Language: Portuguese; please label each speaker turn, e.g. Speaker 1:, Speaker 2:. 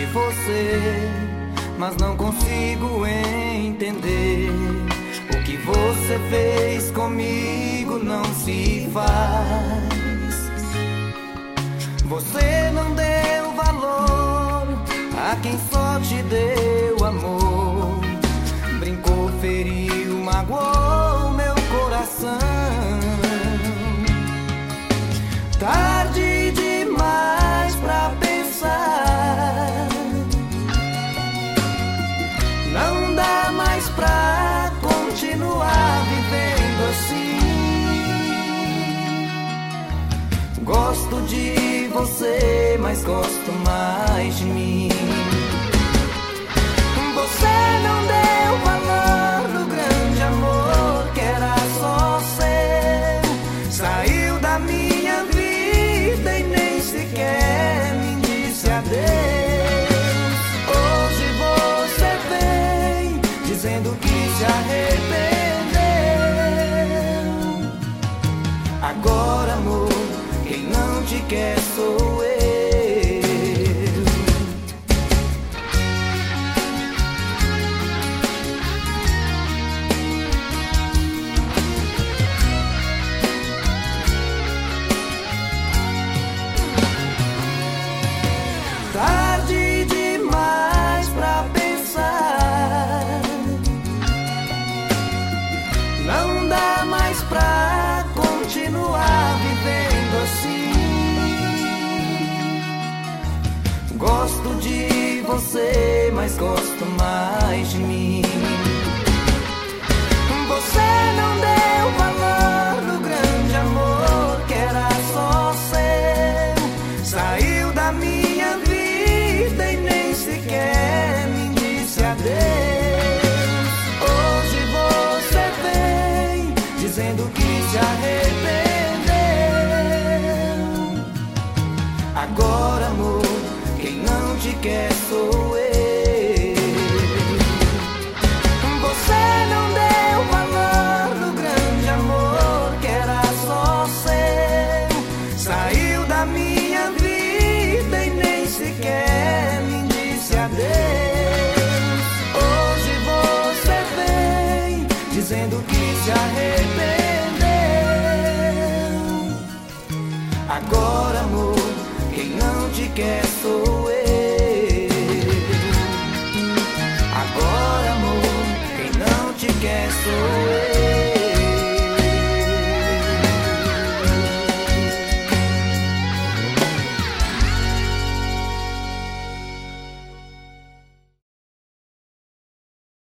Speaker 1: você, mas não consigo entender. O que você fez comigo não se faz. Você não deu valor a quem só te deu amor. Brincou, feriu, magoou meu coração. Tarde demais pra pensar. Não dá mais pra continuar vivendo assim. Gosto de você, mas gosto mais de mim. Você não deu valor no grande amor que era só seu. Saiu da minha vida e nem sequer me disse adeus. Hoje você vem dizendo que se arrependeu. Agora, amor, quem não te quer sou eu. Tarde demais pra pensar. Não dá mais pra continuar vivendo assim. Gosto de você, mas gosto mais de mim. Você não deu valor no grande amor que era só seu. Saiu da minha vida e nem sequer me disse adeus. Hoje você vem dizendo que se arrependeu. Agora, amor, quem não te quer sou eu. Você não deu valor no grande amor que era só seu. Saiu da minha vida e nem sequer me disse adeus. Hoje você vem dizendo que se arrependeu. Agora, amor, quem não te quer sou eu. Agora, amor, quem não te quer sou eu.